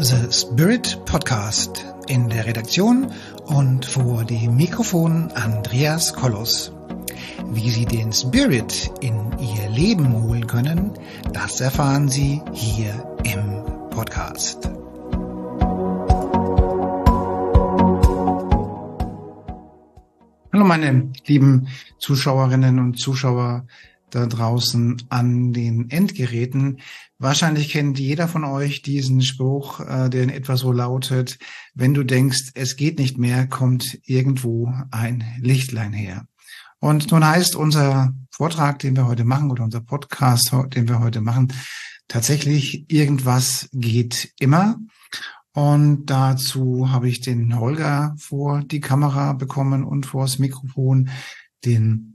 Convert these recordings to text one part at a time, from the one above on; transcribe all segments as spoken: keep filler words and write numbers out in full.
The Spirit Podcast. In der Redaktion und vor dem Mikrofon Andreas Kollos. Wie Sie den Spirit in Ihr Leben holen können, das erfahren Sie hier im Podcast. Hallo meine lieben Zuschauerinnen und Zuschauer da draußen an den Endgeräten. Wahrscheinlich kennt jeder von euch diesen Spruch, äh, der in etwa so lautet: Wenn du denkst, es geht nicht mehr, kommt irgendwo ein Lichtlein her. Und nun heißt unser Vortrag, den wir heute machen, oder unser Podcast, den wir heute machen, tatsächlich irgendwas geht immer. Und dazu habe ich den Holger vor die Kamera bekommen und vor das Mikrofon, den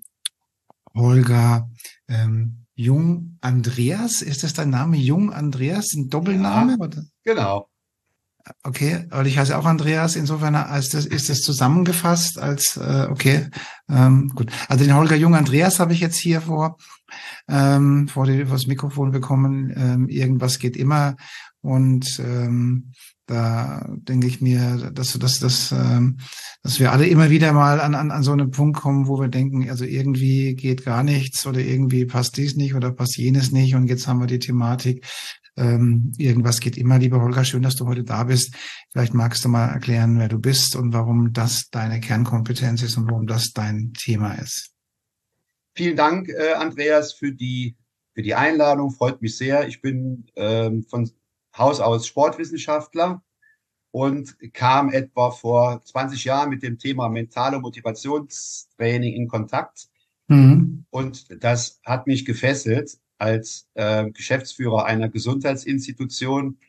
Holger ähm, Jung Andreas. Ist das dein Name? Jung Andreas? Ein Doppelname? Ja, oder? genau. Okay, weil ich heiße auch Andreas. Insofern als das, ist das zusammengefasst als, äh, okay, ähm, gut. Also den Holger Jung Andreas habe ich jetzt hier vor, ähm, vor, die, vor das Mikrofon bekommen. Ähm, irgendwas geht immer. Und ähm, da denke ich mir, dass, dass, dass, ähm, dass wir alle immer wieder mal an, an, an so einen Punkt kommen, wo wir denken, also irgendwie geht gar nichts oder irgendwie passt dies nicht oder passt jenes nicht. Und jetzt haben wir die Thematik, ähm, irgendwas geht immer. Lieber Holger, schön, dass du heute da bist. Vielleicht magst du mal erklären, wer du bist und warum das deine Kernkompetenz ist und warum das dein Thema ist. Vielen Dank, äh, Andreas, für die, für die Einladung. Freut mich sehr. Ich bin ähm, von Haus aus Sportwissenschaftler und kam etwa vor zwanzig Jahren mit dem Thema mentale Motivationstraining in Kontakt. Mhm. Und das hat mich gefesselt als äh, Geschäftsführer einer Gesundheitsinstitution,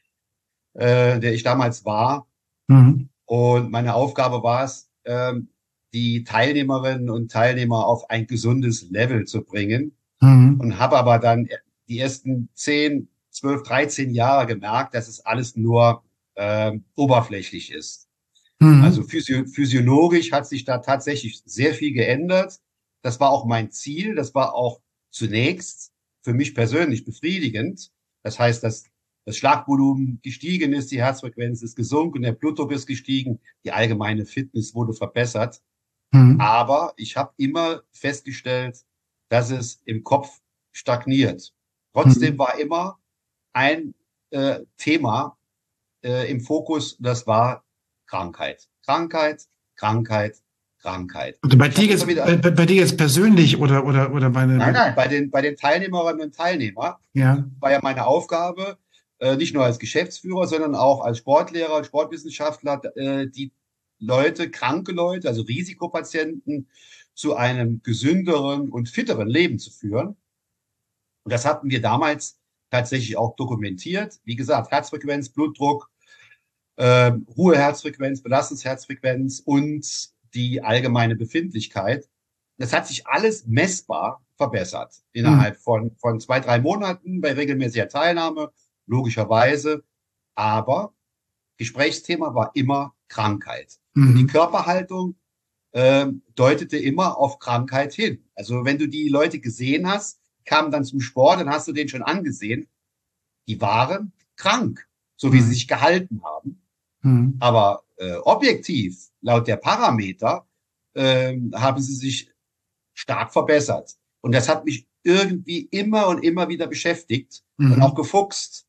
äh, der ich damals war. Mhm. Und meine Aufgabe war es, äh, die Teilnehmerinnen und Teilnehmer auf ein gesundes Level zu bringen. Mhm. Und habe aber dann die ersten zehn, zwölf, dreizehn Jahre gemerkt, dass es alles nur äh, oberflächlich ist. Mhm. Also physio physiologisch hat sich da tatsächlich sehr viel geändert. Das war auch mein Ziel. Das war auch zunächst für mich persönlich befriedigend. Das heißt, dass das Schlagvolumen gestiegen ist, die Herzfrequenz ist gesunken, der Blutdruck ist gestiegen, die allgemeine Fitness wurde verbessert. Mhm. Aber ich habe immer festgestellt, dass es im Kopf stagniert. Trotzdem mhm. war immer ein äh, Thema äh, im Fokus, das war Krankheit. Krankheit, Krankheit, Krankheit. Also bei dir jetzt, wieder, bei, bei dir jetzt persönlich oder oder oder bei Nein, nein, bei den bei den Teilnehmerinnen und Teilnehmern. Ja. War ja meine Aufgabe, äh, nicht nur als Geschäftsführer, sondern auch als Sportlehrer, als Sportwissenschaftler, äh, die Leute, kranke Leute, also Risikopatienten, zu einem gesünderen und fitteren Leben zu führen. Und das hatten wir damals tatsächlich auch dokumentiert. Wie gesagt, Herzfrequenz, Blutdruck, äh, hohe Herzfrequenz, Belastungsherzfrequenz und die allgemeine Befindlichkeit. Das hat sich alles messbar verbessert innerhalb mhm. von, von zwei, drei Monaten bei regelmäßiger Teilnahme, logischerweise. Aber Gesprächsthema war immer Krankheit. Mhm. Und die Körperhaltung äh, deutete immer auf Krankheit hin. Also wenn du die Leute gesehen hast, kamen dann zum Sport, dann hast du den schon angesehen. Die waren krank, so wie mhm. sie sich gehalten haben. Mhm. Aber äh, objektiv, laut der Parameter, äh, haben sie sich stark verbessert. Und das hat mich irgendwie immer und immer wieder beschäftigt mhm. und auch gefuchst.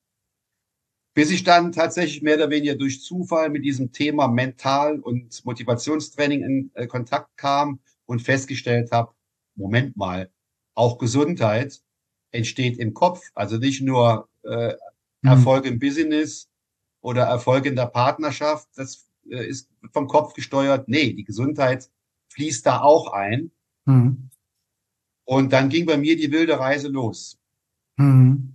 Bis ich dann tatsächlich mehr oder weniger durch Zufall mit diesem Thema Mental- und Motivationstraining in äh, Kontakt kam und festgestellt habe, Moment mal, auch Gesundheit entsteht im Kopf. Also nicht nur äh, Erfolg mhm. im Business oder Erfolg in der Partnerschaft, das äh, ist vom Kopf gesteuert. Nee, die Gesundheit fließt da auch ein. Mhm. Und dann ging bei mir die wilde Reise los. Mhm.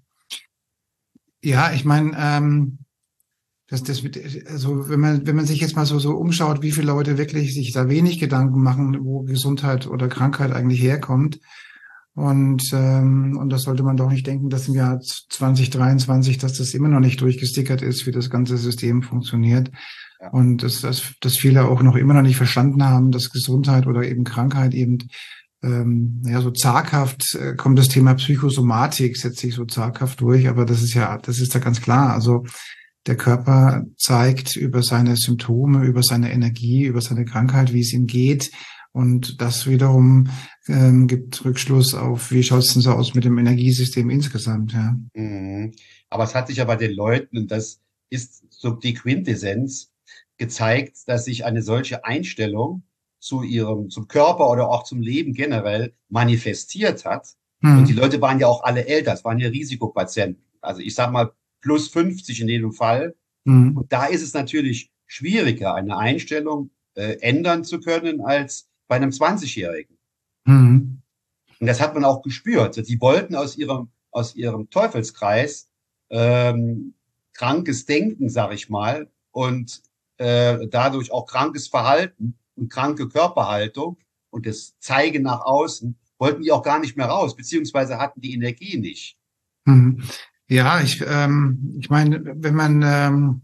Ja, ich meine, ähm, das, das, also wenn man, wenn man sich jetzt mal so, so umschaut, wie viele Leute wirklich sich da wenig Gedanken machen, wo Gesundheit oder Krankheit eigentlich herkommt. Und, ähm, und das sollte man doch nicht denken, dass im Jahr zwanzig dreiundzwanzig, dass das immer noch nicht durchgestickert ist, wie das ganze System funktioniert. Ja. Und dass, dass, dass viele auch noch immer noch nicht verstanden haben, dass Gesundheit oder eben Krankheit eben ähm, ja, so zaghaft äh, kommt das Thema Psychosomatik, setzt sich so zaghaft durch, aber das ist ja, das ist ja ganz klar. Also der Körper zeigt über seine Symptome, über seine Energie, über seine Krankheit, wie es ihm geht. Und das wiederum ähm, gibt Rückschluss auf, wie schaut es denn so aus mit dem Energiesystem insgesamt, ja. Mhm. Aber es hat sich ja bei den Leuten, und das ist so die Quintessenz, gezeigt, dass sich eine solche Einstellung zu ihrem, zum Körper oder auch zum Leben generell manifestiert hat. Und die Mhm. Leute waren ja auch alle älter, es waren ja Risikopatienten. Also ich sag mal plus fünfzig in jedem Fall. Mhm. Und da ist es natürlich schwieriger, eine Einstellung äh, ändern zu können als bei einem zwanzig-Jährigen. Mhm. Und das hat man auch gespürt. Die wollten aus ihrem, aus ihrem Teufelskreis ähm, krankes Denken, sag ich mal, und äh, dadurch auch krankes Verhalten und kranke Körperhaltung und das Zeigen nach außen, wollten die auch gar nicht mehr raus, beziehungsweise hatten die Energie nicht. Mhm. Ja, ich, ähm, ich meine, wenn man, ähm,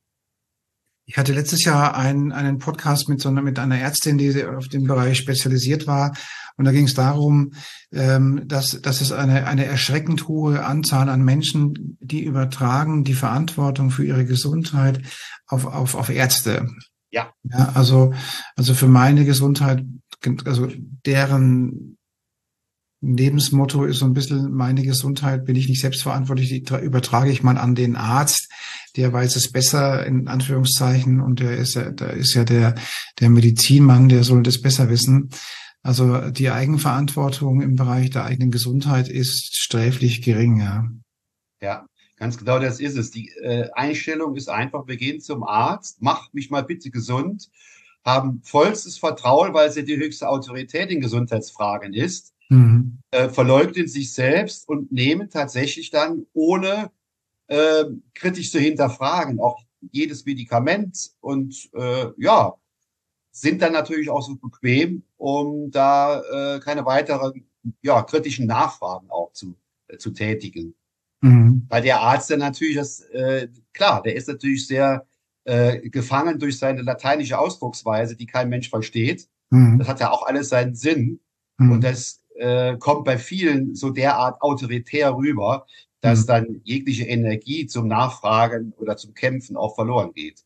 ich hatte letztes Jahr einen, einen Podcast mit so einer, mit einer Ärztin, die auf dem Bereich spezialisiert war. Und da ging es darum, ähm, dass, dass es eine, eine erschreckend hohe Anzahl an Menschen, die übertragen die Verantwortung für ihre Gesundheit auf, auf, auf Ärzte. Ja, Ja, also, also für meine Gesundheit, also deren Lebensmotto ist so ein bisschen, meine Gesundheit bin ich nicht selbstverantwortlich, die übertrage ich mal an den Arzt, der weiß es besser, in Anführungszeichen, und der ist ja, da ist ja der, der Medizinmann, der soll das besser wissen. Also die Eigenverantwortung im Bereich der eigenen Gesundheit ist sträflich gering, ja. ja, ganz genau das ist es. Die äh, Einstellung ist einfach, wir gehen zum Arzt, macht mich mal bitte gesund, haben vollstes Vertrauen, weil es ja die höchste Autorität in Gesundheitsfragen ist, Mhm. äh, verleugnen sich selbst und nehmen tatsächlich dann, ohne äh, kritisch zu hinterfragen, auch jedes Medikament und äh, ja, sind dann natürlich auch so bequem, um da äh, keine weiteren ja, kritischen Nachfragen auch zu, äh, zu tätigen. Mhm. Weil der Arzt dann natürlich, das, äh, klar, der ist natürlich sehr äh, gefangen durch seine lateinische Ausdrucksweise, die kein Mensch versteht. Das Mhm. hat ja auch alles seinen Sinn. Und Mhm. das äh, kommt bei vielen so derart autoritär rüber, dass Mhm. dann jegliche Energie zum Nachfragen oder zum Kämpfen auch verloren geht.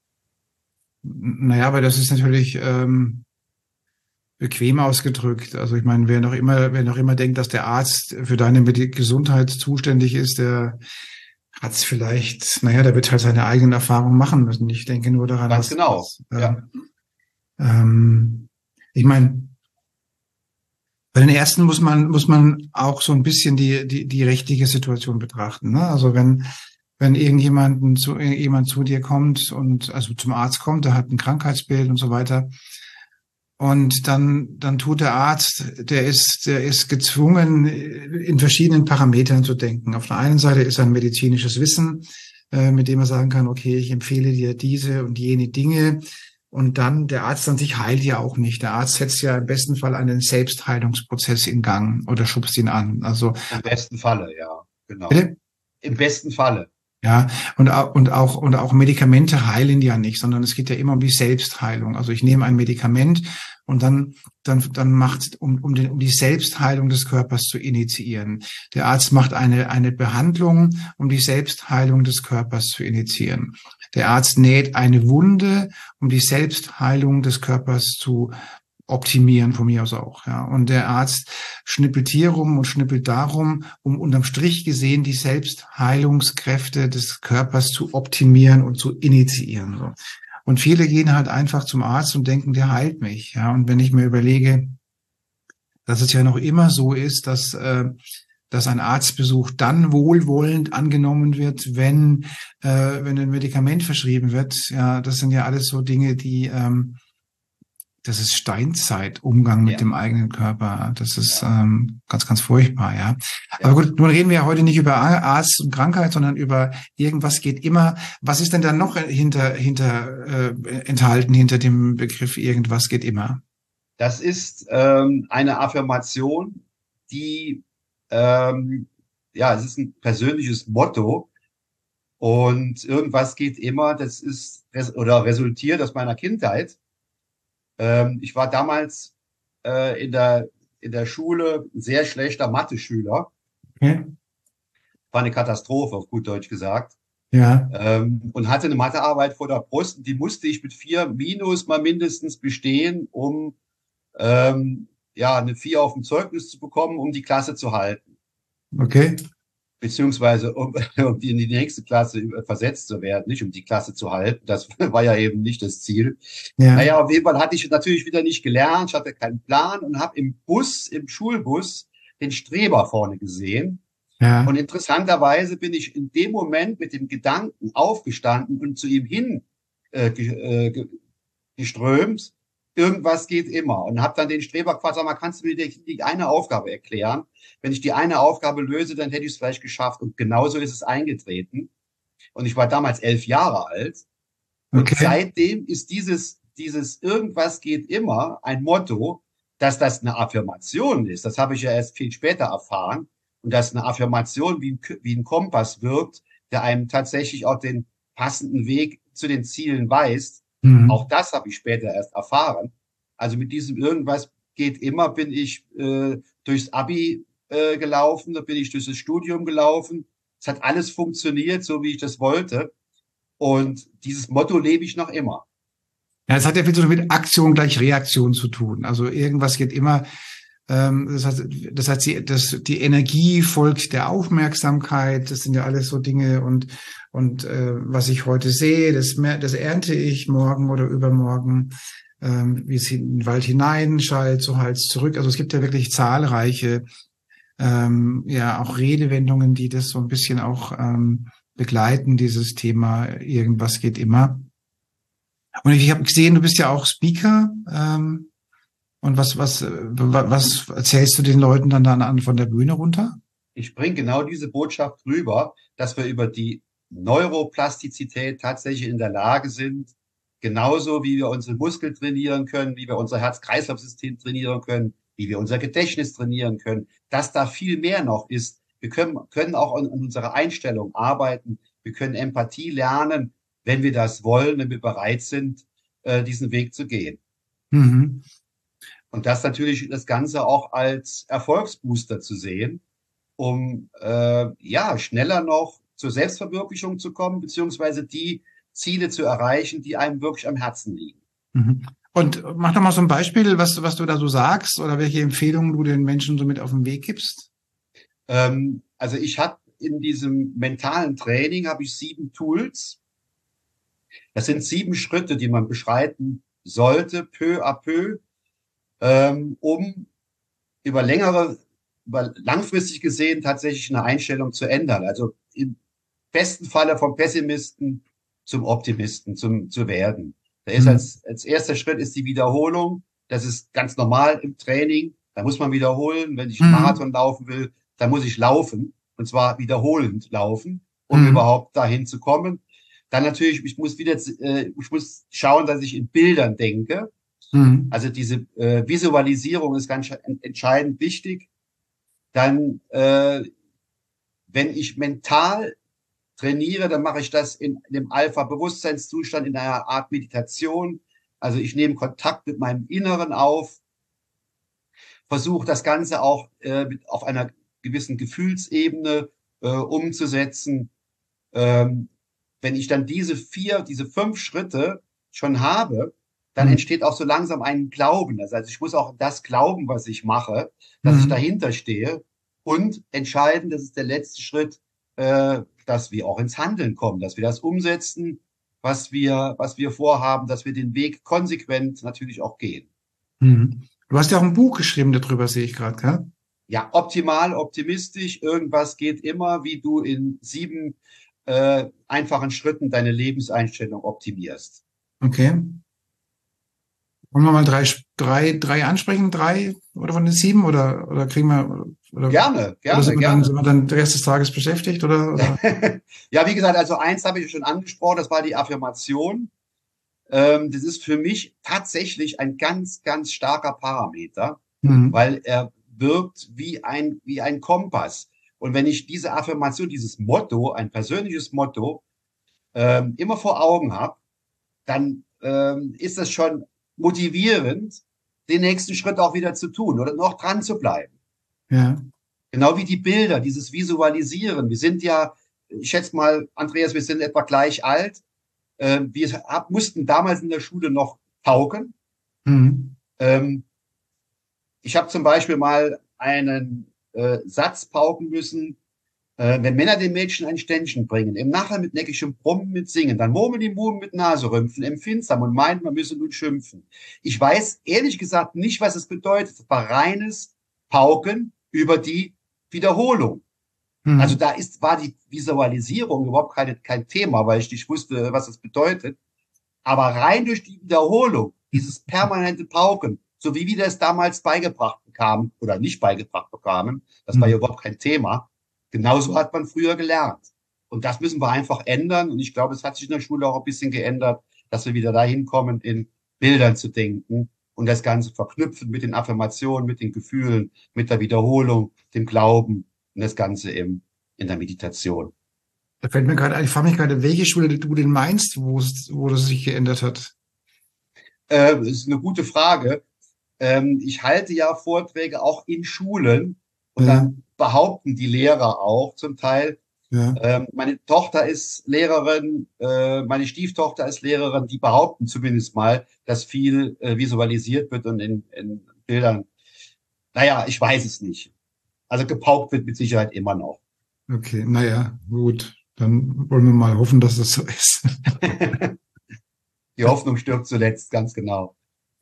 Naja, aber das ist natürlich, ähm, bequem ausgedrückt. Also ich meine, wer noch immer, wer noch immer denkt, dass der Arzt für deine Medi- Gesundheit zuständig ist, der hat es vielleicht, naja, der wird halt seine eigenen Erfahrungen machen müssen. Ich denke nur daran, Ganz was, genau. was Ja, ähm, ähm, ich meine, bei den Ärzten muss man, muss man auch so ein bisschen die, die, die rechtliche Situation betrachten. Ne? Also wenn, wenn irgendjemanden zu, jemand zu dir kommt und also zum Arzt kommt, der hat ein Krankheitsbild und so weiter. Und dann, dann tut der Arzt, der ist, der ist gezwungen, in verschiedenen Parametern zu denken. Auf der einen Seite ist ein medizinisches Wissen, äh, mit dem er sagen kann, okay, ich empfehle dir diese und jene Dinge. Und dann, der Arzt an sich heilt ja auch nicht. Der Arzt setzt ja im besten Fall einen Selbstheilungsprozess in Gang oder schubst ihn an. Also, im besten Falle, ja, genau. bitte? Im besten Falle. Ja, und auch, und auch, und auch Medikamente heilen ja nicht, sondern es geht ja immer um die Selbstheilung. Also ich nehme ein Medikament und dann, dann, dann macht, um, um den, um die Selbstheilung des Körpers zu initiieren. Der Arzt macht eine, eine Behandlung, um die Selbstheilung des Körpers zu initiieren. Der Arzt näht eine Wunde, um die Selbstheilung des Körpers zu optimieren, von mir aus auch, ja. Und der Arzt schnippelt hier rum und schnippelt darum, um unterm Strich gesehen die Selbstheilungskräfte des Körpers zu optimieren und zu initiieren, so. Und viele gehen halt einfach zum Arzt und denken, der heilt mich, ja. Und wenn ich mir überlege, dass es ja noch immer so ist, dass, äh, dass ein Arztbesuch dann wohlwollend angenommen wird, wenn, äh, wenn ein Medikament verschrieben wird, ja, das sind ja alles so Dinge, die, ähm, das ist Steinzeit, Umgang mit Ja, dem eigenen Körper. Das ist ja, ähm, ganz, ganz furchtbar, ja. Aber ja. gut, nun reden wir ja heute nicht über Arzt und Krankheit, sondern über irgendwas geht immer. Was ist denn dann noch hinter, hinter äh, enthalten hinter dem Begriff irgendwas geht immer? Das ist ähm, eine Affirmation, die, ähm, ja, es ist ein persönliches Motto und irgendwas geht immer. Das ist res oder resultiert aus meiner Kindheit. Ähm, ich war damals äh, in der, in der Schule ein sehr schlechter Mathe-Schüler. Okay. War eine Katastrophe, auf gut Deutsch gesagt. Ja. Ähm, und hatte eine Mathearbeit vor der Brust, und die musste ich mit vier Minus mal mindestens bestehen, um ähm, ja eine vier auf dem Zeugnis zu bekommen, um die Klasse zu halten. Okay. Beziehungsweise um, um in die nächste Klasse versetzt zu werden, nicht um die Klasse zu halten. Das war ja eben nicht das Ziel. Ja. Naja, auf jeden Fall hatte ich natürlich wieder nicht gelernt, ich hatte keinen Plan und habe im Bus, im Schulbus, den Streber vorne gesehen. Ja. Und interessanterweise bin ich in dem Moment mit dem Gedanken aufgestanden und zu ihm hin äh, ge, äh, ge, geströmt. Irgendwas geht immer. Und habe dann den Streber gefragt, sag mal, kannst du mir die, die eine Aufgabe erklären? Wenn ich die eine Aufgabe löse, dann hätte ich es vielleicht geschafft. Und genauso ist es eingetreten. Und ich war damals elf Jahre alt. Und Okay. seitdem ist dieses, dieses irgendwas geht immer ein Motto, dass das eine Affirmation ist. Das habe ich ja erst viel später erfahren. Und dass eine Affirmation wie ein, wie ein Kompass wirkt, der einem tatsächlich auch den passenden Weg zu den Zielen weist. Mhm. Auch das habe ich später erst erfahren. Also mit diesem irgendwas geht immer, bin ich äh, durchs Abi äh, gelaufen, da bin ich durch das Studium gelaufen. Es hat alles funktioniert, so wie ich das wollte. Und dieses Motto lebe ich noch immer. Ja, es hat ja viel so mit Aktion gleich Reaktion zu tun. Also irgendwas geht immer. Ähm, das heißt, das heißt, die, das, die Energie folgt der Aufmerksamkeit. Das sind ja alles so Dinge. Und und äh, was ich heute sehe, das, das ernte ich morgen oder übermorgen. Ähm, wie es in den Wald hineinschallt, so halt zurück. Also es gibt ja wirklich zahlreiche, ähm, ja auch Redewendungen, die das so ein bisschen auch ähm, begleiten. Dieses Thema irgendwas geht immer. Und ich habe gesehen, du bist ja auch Speaker. Ähm, und was, was, äh, was erzählst du den Leuten dann dann an von der Bühne runter? Ich bringe genau diese Botschaft rüber, dass wir über die Neuroplastizität tatsächlich in der Lage sind, genauso wie wir unsere Muskeln trainieren können, wie wir unser Herz-Kreislauf-System trainieren können, wie wir unser Gedächtnis trainieren können, dass da viel mehr noch ist. Wir können, können auch an, an unserer Einstellung arbeiten. Wir können Empathie lernen, wenn wir das wollen, wenn wir bereit sind, äh, diesen Weg zu gehen. Mhm. Und das natürlich das Ganze auch als Erfolgsbooster zu sehen, um äh, ja schneller noch zur Selbstverwirklichung zu kommen, beziehungsweise die Ziele zu erreichen, die einem wirklich am Herzen liegen. Mhm. Und mach doch mal so ein Beispiel, was, was du da so sagst oder welche Empfehlungen du den Menschen so mit auf den Weg gibst. Ähm, also ich habe in diesem mentalen Training habe ich sieben Tools. Das sind sieben Schritte, die man beschreiten sollte, peu à peu, ähm, um über längere, über langfristig gesehen tatsächlich eine Einstellung zu ändern. Also im besten Falle vom Pessimisten zum Optimisten zum, zu werden. Da ist Mhm. als, als erster Schritt ist die Wiederholung. Das ist ganz normal im Training. Da muss man wiederholen. Wenn ich einen Mhm. Marathon laufen will, dann muss ich laufen. Und zwar wiederholend laufen, um Mhm. überhaupt dahin zu kommen. Dann natürlich, ich muss wieder, äh, ich muss schauen, dass ich in Bildern denke. Mhm. Also diese äh, Visualisierung ist ganz entscheidend wichtig. Dann, äh, wenn ich mental trainiere, dann mache ich das in dem Alpha-Bewusstseinszustand, in einer Art Meditation. Also ich nehme Kontakt mit meinem Inneren auf, versuche das Ganze auch äh, mit, auf einer gewissen Gefühlsebene äh, umzusetzen. Ähm, wenn ich dann diese vier, diese fünf Schritte schon habe, dann Mhm. entsteht auch so langsam ein Glauben. Also ich muss auch das glauben, was ich mache, dass ich Mhm. dahinter stehe. Und entscheidend, das ist der letzte Schritt, äh, dass wir auch ins Handeln kommen, dass wir das umsetzen, was wir, was wir vorhaben, dass wir den Weg konsequent natürlich auch gehen. Mhm. Du hast ja auch ein Buch geschrieben darüber, sehe ich gerade, gell? Ja, optimal, optimistisch, irgendwas geht immer, wie du in sieben äh, einfachen Schritten deine Lebenseinstellung optimierst. Okay. Wollen wir mal drei, drei, drei ansprechen? Drei oder von den sieben? Oder, oder kriegen wir, oder, Gerne, oder sind gerne, wir dann, sind gerne. wir dann den Rest des Tages beschäftigt? Oder, oder? Ja, wie gesagt, also eins habe ich schon angesprochen, das war die Affirmation. Ähm, das ist für mich tatsächlich ein ganz, ganz starker Parameter, Mhm. weil er wirkt wie ein, wie ein Kompass. Und wenn ich diese Affirmation, dieses Motto, ein persönliches Motto, ähm, immer vor Augen habe, dann ähm, ist das schon motivierend, den nächsten Schritt auch wieder zu tun oder noch dran zu bleiben. Ja. Genau wie die Bilder, dieses Visualisieren. Wir sind ja ich schätze mal, Andreas, wir sind etwa gleich alt. Äh, wir hab, mussten damals in der Schule noch pauken. Mhm. Ähm, ich habe zum Beispiel mal einen äh, Satz pauken müssen, äh, wenn Männer den Mädchen ein Ständchen bringen, im Nachher mit neckischem Brummen mit Singen, dann murmeln die Buben mit Naserümpfen, empfindsam und meint, man müsse nun schimpfen. Ich weiß ehrlich gesagt nicht, was es bedeutet. Es war reines Pauken über die Wiederholung. Mhm. Also da ist, war die Visualisierung überhaupt keine, kein Thema, weil ich nicht wusste, was das bedeutet. Aber rein durch die Wiederholung, dieses permanente Pauken, so wie wir das damals beigebracht bekamen oder nicht beigebracht bekamen, das mhm. war ja überhaupt kein Thema. Genauso hat man früher gelernt. Und das müssen wir einfach ändern. Und ich glaube, es hat sich in der Schule auch ein bisschen geändert, dass wir wieder dahin kommen, in Bildern zu denken und das Ganze verknüpfen mit den Affirmationen, mit den Gefühlen, mit der Wiederholung, dem Glauben und das Ganze im, in der Meditation. Da fällt mir gerade ein, ich frage mich gerade, welche Schule du denn meinst, wo es, wo das sich geändert hat? Äh, das ist eine gute Frage. Ähm, ich halte ja Vorträge auch in Schulen und ja. dann behaupten die Lehrer auch zum Teil. Ja. Ähm, meine Tochter ist Lehrerin, äh, meine Stieftochter ist Lehrerin, die behaupten zumindest mal, dass viel äh, visualisiert wird und in, in Bildern. Naja, ich weiß es nicht. Also gepaukt wird mit Sicherheit immer noch. Okay, naja, gut. Dann wollen wir mal hoffen, dass das so ist. Die Hoffnung stirbt zuletzt, ganz genau.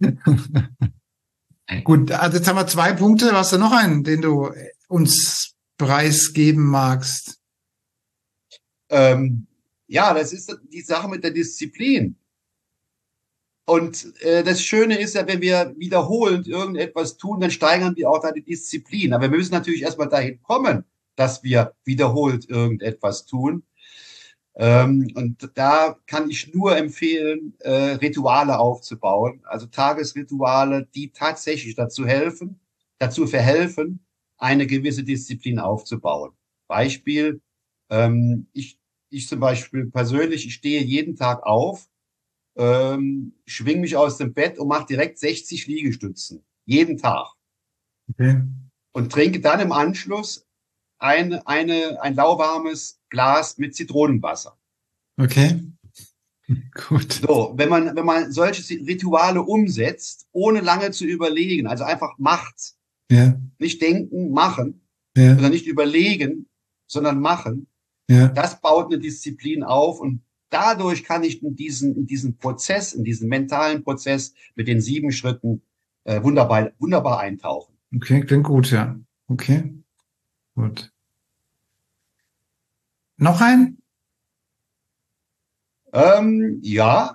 Gut, also jetzt haben wir zwei Punkte. Hast du noch einen, den du uns preisgeben magst? Ähm, ja, das ist die Sache mit der Disziplin. Und äh, das Schöne ist ja, wenn wir wiederholend irgendetwas tun, dann steigern wir auch deine Disziplin. Aber wir müssen natürlich erstmal dahin kommen, dass wir wiederholt irgendetwas tun. Ähm, und da kann ich nur empfehlen, äh, Rituale aufzubauen, also Tagesrituale, die tatsächlich dazu helfen, dazu verhelfen, eine gewisse Disziplin aufzubauen. Beispiel, ähm, ich, ich zum Beispiel persönlich, ich stehe jeden Tag auf, ähm, schwing mich aus dem Bett und mache direkt sechzig Liegestützen, jeden Tag. Okay. Und trinke dann im Anschluss ein, eine, ein lauwarmes Glas mit Zitronenwasser. Okay. Gut. So, wenn man, wenn man solche Rituale umsetzt, ohne lange zu überlegen, also einfach macht. Ja. Nicht denken, machen. Ja. Oder nicht überlegen, sondern machen. Ja. Das baut eine Disziplin auf und dadurch kann ich in diesen, in diesen Prozess, in diesen mentalen Prozess mit den sieben Schritten äh, wunderbar, wunderbar eintauchen. Okay, klingt gut, ja. Okay. Gut. Noch ein? Ähm, ja.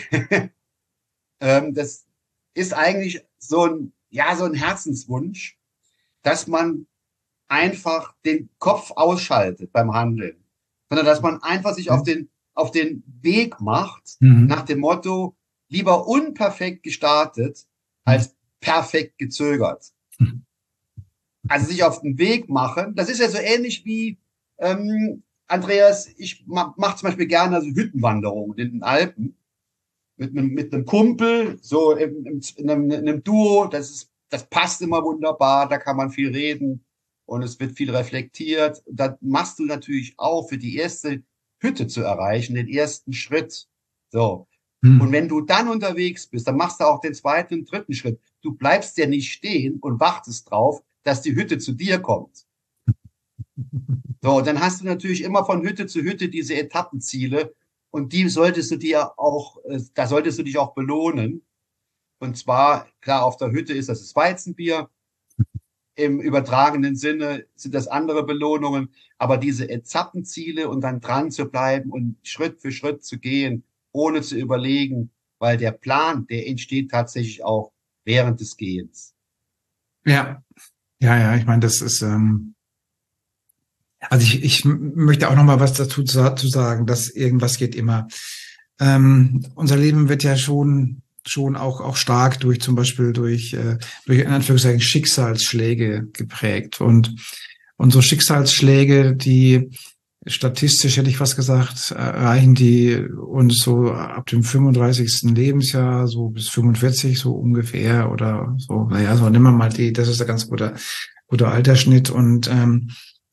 ähm, das ist eigentlich so ein, ja, so ein Herzenswunsch, dass man einfach den Kopf ausschaltet beim Handeln, sondern dass man einfach sich mhm. auf den, auf den Weg macht, mhm. nach dem Motto, lieber unperfekt gestartet, als perfekt gezögert. Mhm. Also sich auf den Weg machen, das ist ja so ähnlich wie, ähm, Andreas, ich mache mach zum Beispiel gerne also Hüttenwanderungen in den Alpen mit einem, mit einem Kumpel, so in, in, in, einem, in einem Duo, das ist, das passt immer wunderbar, da kann man viel reden und es wird viel reflektiert. Da machst du natürlich auch für die erste Hütte zu erreichen, den ersten Schritt. So. Hm. Und wenn du dann unterwegs bist, dann machst du auch den zweiten und dritten Schritt. Du bleibst ja nicht stehen und wartest drauf, dass die Hütte zu dir kommt. So, dann hast du natürlich immer von Hütte zu Hütte diese Etappenziele und die solltest du dir auch, da solltest du dich auch belohnen. Und zwar, klar, auf der Hütte ist das das Weizenbier. Im übertragenen Sinne sind das andere Belohnungen. Aber diese Etappenziele und dann dran zu bleiben und Schritt für Schritt zu gehen, ohne zu überlegen, weil der Plan, der entsteht tatsächlich auch während des Gehens. Ja, ja, ja, ich meine, das ist, ähm, also ich, ich möchte auch noch mal was dazu zu sagen, dass irgendwas geht immer. Ähm, unser Leben wird ja schon schon auch auch stark durch zum Beispiel durch äh, durch in Anführungszeichen Schicksalsschläge geprägt und unsere Schicksalsschläge, die statistisch hätte ich fast gesagt, erreichen die uns so ab dem fünfunddreißigsten Lebensjahr, so bis fünfundvierzig so ungefähr oder so. Naja, so nehmen wir mal die, das ist ein ganz guter guter Altersschnitt und ähm,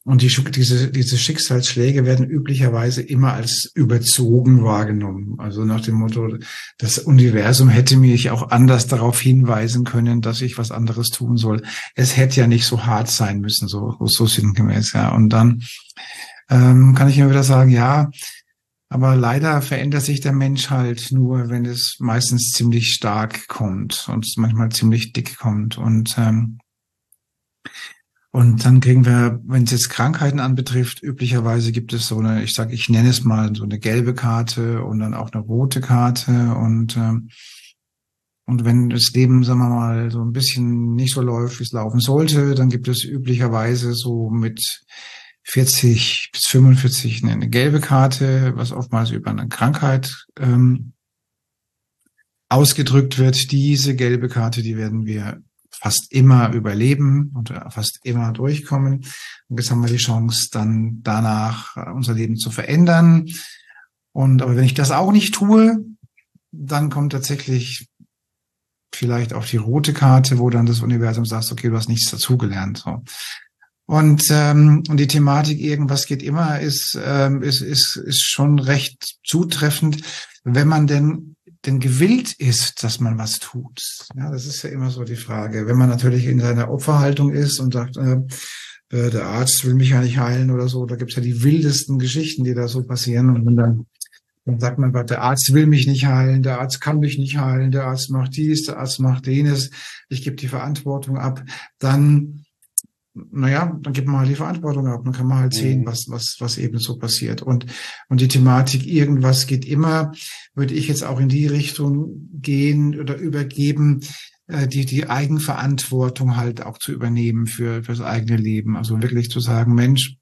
Und die, diese, diese Schicksalsschläge werden üblicherweise immer als überzogen wahrgenommen. Also nach dem Motto, das Universum hätte mich auch anders darauf hinweisen können, dass ich was anderes tun soll. Es hätte ja nicht so hart sein müssen, so, so sinngemäß, ja. Und dann ähm, kann ich immer wieder sagen, ja, aber leider verändert sich der Mensch halt nur, wenn es meistens ziemlich stark kommt und manchmal ziemlich dick kommt. Und ähm, Und dann kriegen wir, wenn es jetzt Krankheiten anbetrifft, üblicherweise gibt es so eine, ich sage, ich nenne es mal so eine gelbe Karte und dann auch eine rote Karte. Und ähm, und wenn das Leben, sagen wir mal, so ein bisschen nicht so läuft, wie es laufen sollte, dann gibt es üblicherweise so mit vierzig bis fünfundvierzig eine, eine gelbe Karte, was oftmals über eine Krankheit ähm, ausgedrückt wird. Diese gelbe Karte, die werden wir fast immer überleben und fast immer durchkommen. Und jetzt haben wir die Chance, dann danach unser Leben zu verändern. Und aber wenn ich das auch nicht tue, dann kommt tatsächlich vielleicht auch die rote Karte, wo dann das Universum sagt, okay, du hast nichts dazugelernt. So. Und ähm, und die Thematik irgendwas geht immer ist ähm, ist ist ist schon recht zutreffend, wenn man denn denn gewillt ist, dass man was tut. Ja, das ist ja immer so die Frage. Wenn man natürlich in seiner Opferhaltung ist und sagt, äh, der Arzt will mich ja nicht heilen oder so, da gibt's ja die wildesten Geschichten, die da so passieren. Und wenn dann, dann sagt man, der Arzt will mich nicht heilen, der Arzt kann mich nicht heilen, der Arzt macht dies, der Arzt macht jenes, ich gebe die Verantwortung ab, dann naja, dann gibt man halt die Verantwortung ab. Dann kann man halt sehen, Mhm. was, was, was eben so passiert. Und, und die Thematik, irgendwas geht immer, würde ich jetzt auch in die Richtung gehen oder übergeben, äh, die, die Eigenverantwortung halt auch zu übernehmen für, für das eigene Leben. Also wirklich zu sagen, Mensch,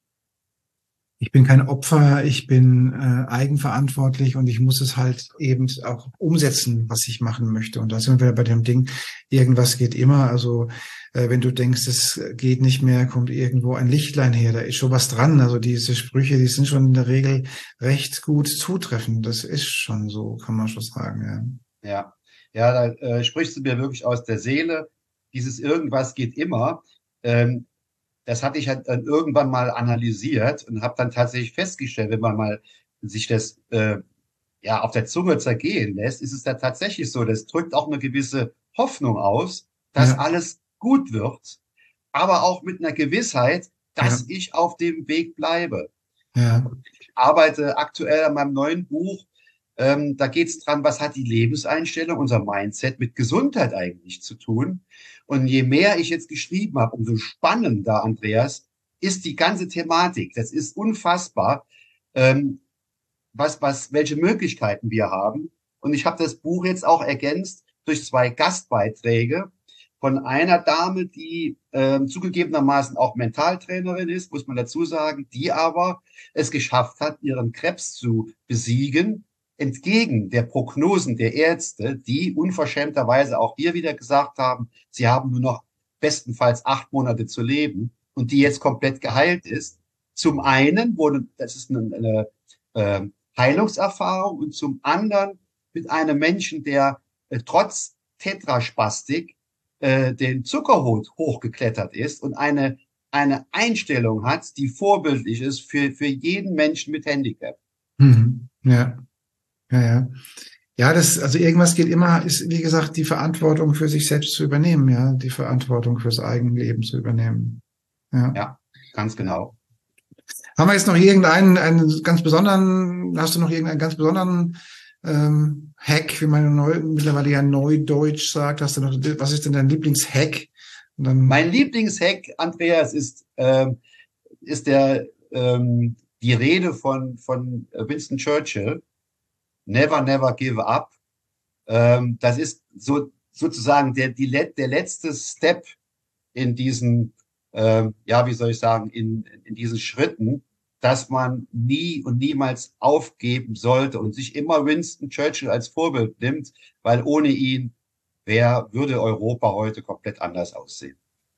ich bin kein Opfer, ich bin äh, eigenverantwortlich und ich muss es halt eben auch umsetzen, was ich machen möchte. Und da sind wir bei dem Ding, irgendwas geht immer. Also äh, wenn du denkst, es geht nicht mehr, kommt irgendwo ein Lichtlein her, da ist schon was dran. Also diese Sprüche, die sind schon in der Regel recht gut zutreffend. Das ist schon so, kann man schon sagen. Ja, ja, ja da äh, sprichst du mir wirklich aus der Seele. Dieses irgendwas geht immer. Ähm, Das hatte ich halt dann irgendwann mal analysiert und habe dann tatsächlich festgestellt, wenn man mal sich das äh, ja auf der Zunge zergehen lässt, ist es da tatsächlich so. Das drückt auch eine gewisse Hoffnung aus, dass Ja, alles gut wird, aber auch mit einer Gewissheit, ja, dass ich auf dem Weg bleibe. ja, Ich arbeite aktuell an meinem neuen Buch. Ähm, da geht es dran, was hat die Lebenseinstellung, unser Mindset mit Gesundheit eigentlich zu tun. Und je mehr ich jetzt geschrieben habe, umso spannender, Andreas, ist die ganze Thematik. Das ist unfassbar, ähm, was, was, welche Möglichkeiten wir haben. Und ich habe das Buch jetzt auch ergänzt durch zwei Gastbeiträge von einer Dame, die ähm, zugegebenermaßen auch Mentaltrainerin ist, muss man dazu sagen, die aber es geschafft hat, ihren Krebs zu besiegen, entgegen der Prognosen der Ärzte, die unverschämterweise auch hier wieder gesagt haben, sie haben nur noch bestenfalls acht Monate zu leben und die jetzt komplett geheilt ist. Zum einen wurde, das ist eine, eine äh, Heilungserfahrung und zum anderen mit einem Menschen, der äh, trotz Tetraspastik äh, den Zuckerhut hochgeklettert ist und eine, eine Einstellung hat, die vorbildlich ist für, für jeden Menschen mit Handicap. mhm. Ja, ja, ja. Ja, das, also irgendwas geht immer, ist, wie gesagt, die Verantwortung für sich selbst zu übernehmen, ja, die Verantwortung fürs eigene Leben zu übernehmen. Ja. Ja, ganz genau. Haben wir jetzt noch irgendeinen, einen ganz besonderen, hast du noch irgendeinen ganz besonderen ähm, Hack, wie man neu, mittlerweile ja Neudeutsch sagt, hast du noch, was ist denn dein Lieblingshack? Und dann, Mein Lieblingshack, Andreas, ist, ähm, ist der, ähm, die Rede von, von Winston Churchill. Never, never give up. Ähm, das ist so, sozusagen der, die, der letzte Step in diesen, ähm, ja, wie soll ich sagen, in, in diesen Schritten, dass man nie und niemals aufgeben sollte und sich immer Winston Churchill als Vorbild nimmt, weil ohne ihn wer würde Europa heute komplett anders aussehen.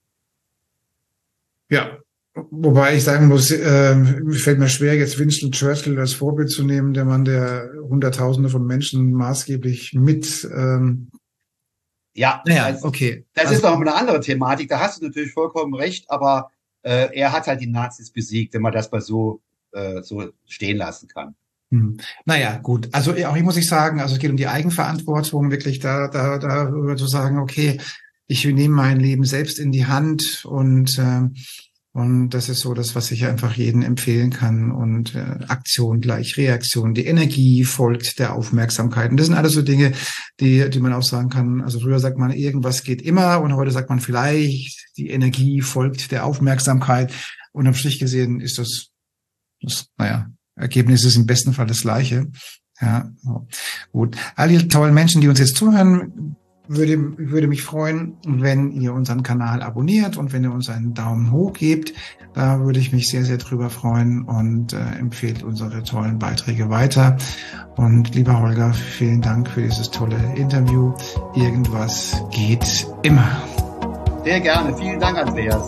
ja, wobei ich sagen muss, äh, fällt mir schwer, jetzt Winston Churchill als Vorbild zu nehmen, der Mann, der Hunderttausende von Menschen maßgeblich mit, ähm, Ja, naja, das, okay. das Also, ist noch eine andere Thematik. Da hast du natürlich vollkommen recht, aber äh, er hat halt die Nazis besiegt, wenn man das mal so, äh, so stehen lassen kann. Hm. Naja, gut. Also auch hier muss ich sagen, also es geht um die Eigenverantwortung, wirklich da, da, darüber zu sagen, okay, ich nehme mein Leben selbst in die Hand und äh, und das ist so das, was ich einfach jedem empfehlen kann. Und äh, Aktion gleich Reaktion. Die Energie folgt der Aufmerksamkeit. Und das sind alles so Dinge, die die man auch sagen kann. Also früher sagt man, irgendwas geht immer. Und heute sagt man vielleicht, die Energie folgt der Aufmerksamkeit. Und am Strich gesehen ist das, das naja, Ergebnis ist im besten Fall das Gleiche. Ja, gut. All die tollen Menschen, die uns jetzt zuhören, Würde, würde mich freuen, wenn ihr unseren Kanal abonniert und wenn ihr uns einen Daumen hoch gebt. Da würde ich mich sehr, sehr drüber freuen und äh, empfehlt unsere tollen Beiträge weiter. Und lieber Holger, vielen Dank für dieses tolle Interview. Irgendwas geht immer. Sehr gerne. Vielen Dank, Andreas.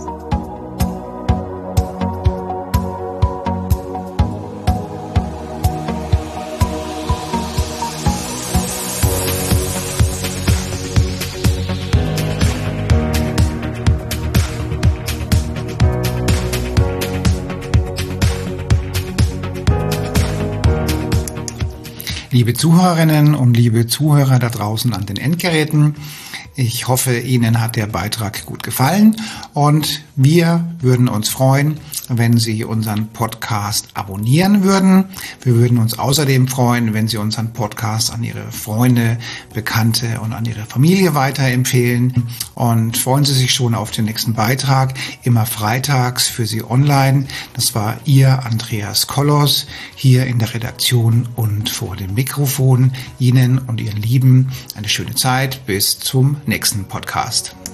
Liebe Zuhörerinnen und liebe Zuhörer da draußen an den Endgeräten, ich hoffe, Ihnen hat der Beitrag gut gefallen und wir würden uns freuen, wenn Sie unseren Podcast abonnieren würden. Wir würden uns außerdem freuen, wenn Sie unseren Podcast an Ihre Freunde, Bekannte und an Ihre Familie weiterempfehlen. Und freuen Sie sich schon auf den nächsten Beitrag, immer freitags für Sie online. Das war Ihr Andreas Kollos hier in der Redaktion und vor dem Mikrofon. Ihnen und Ihren Lieben eine schöne Zeit. Bis zum nächsten Podcast.